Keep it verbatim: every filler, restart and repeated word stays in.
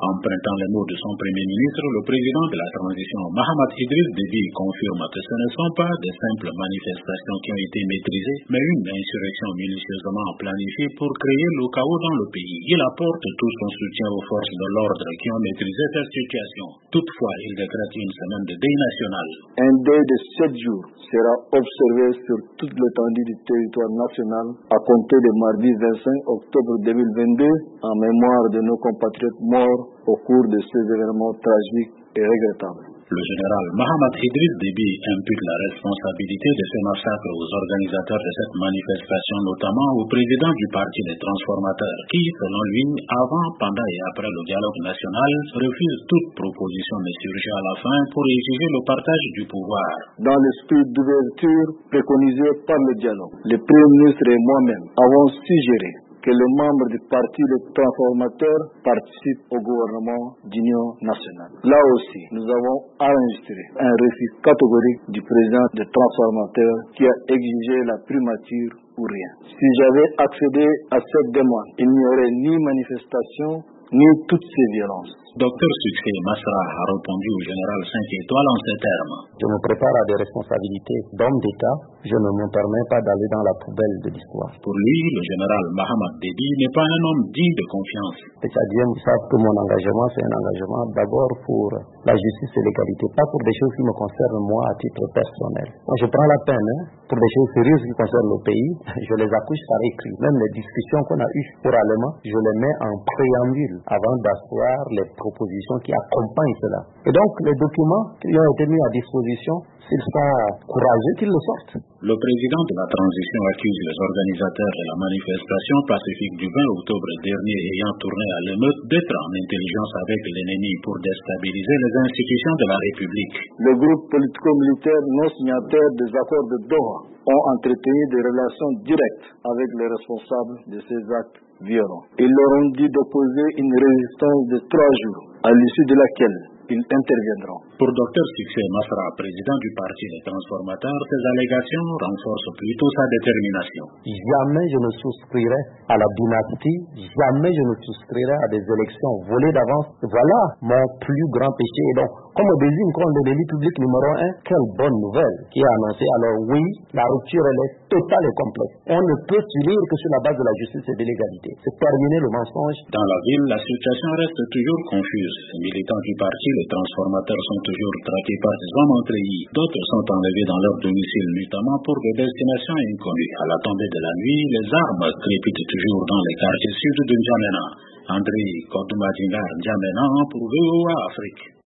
Empruntant les mots de son premier ministre, le président de la transition, Mahamat Idriss Déby, confirme que ce ne sont pas des simples manifestations qui ont été maîtrisées, mais une insurrection minutieusement planifiée pour créer le chaos dans le pays. Il apporte tout son soutien aux forces de l'ordre qui ont maîtrisé cette situation. Toutefois, il décrète une semaine de deuil national. Un deuil de sept jours sera observé sur toute l'étendue du territoire national à compter de mardi vingt-cinq octobre deux mille vingt-deux en mémoire de nos compatriotes morts au cours de ces événements tragiques et regrettables. Le général Mahamat Idriss Déby impute la responsabilité de ce massacre aux organisateurs de cette manifestation, notamment au président du Parti des Transformateurs, qui, selon lui, avant, pendant et après le dialogue national, refuse toute proposition de surgir à la fin pour exiger le partage du pouvoir. Dans l'esprit d'ouverture préconisé par le dialogue, le Premier ministre et moi-même avons suggéré que les membres du Parti des Transformateurs participent au gouvernement d'union nationale. Là aussi, nous avons enregistré un refus catégorique du président des Transformateurs qui a exigé la primature ou rien. Si j'avais accédé à cette demande, il n'y aurait ni manifestation, ni toutes ces violences. Docteur Succès Masra a répondu au général cinq étoiles en ces termes. Je me prépare à des responsabilités d'homme d'État. Je ne me permets pas d'aller dans la poubelle de l'histoire. Pour lui, le général Mahamat Déby n'est pas un homme digne de confiance. Les Tchadiens savent que mon engagement, c'est un engagement d'abord pour la justice et l'égalité, pas pour des choses qui me concernent moi à titre personnel. Moi, je prends la peine hein, pour des choses sérieuses qui concernent le pays. Je les accouche par écrit. Même les discussions qu'on a eues oralement, je les mets en préambule avant d'asseoir les propositions qui accompagnent cela. Et donc, les documents qui ont été mis à disposition, s'ils sont courageux, qu'ils le sortent. Le président de la transition accuse les organisateurs de la manifestation pacifique du vingt octobre dernier ayant tourné à l'émeute d'être en intelligence avec l'ennemi pour déstabiliser les institutions de la République. Le groupe politico-militaire non signataire des accords de Doha ont entretenu des relations directes avec les responsables de ces actes violents. Ils leur ont dit d'opposer une résistance de trois jours, à l'issue de laquelle ils interviendront. Pour Docteur Succès Masra, président du Parti des Transformateurs, ces allégations renforcent plutôt sa détermination. Jamais je ne souscrirai à la dynastie, jamais je ne souscrirai à des élections volées d'avance. Voilà mon plus grand péché. Et donc, comme on désigne comme de l'élite publique numéro un, quelle bonne nouvelle qui est annoncée. Alors oui, la rupture elle est totale et complète. On ne peut s'unir que sur la base de la justice et de l'égalité. C'est terminer le mensonge. Dans la ville, la situation reste toujours confuse. Les militants du parti, les transformateurs, sont toujours traqués par des hommes entrayés. D'autres sont enlevés dans leur domicile, notamment pour des destinations inconnues. À la tombée de la nuit, les armes crépitent toujours dans les quartiers sud de N'Djamena. André Kodoumadingar N'Djamena pour V O A Afrique.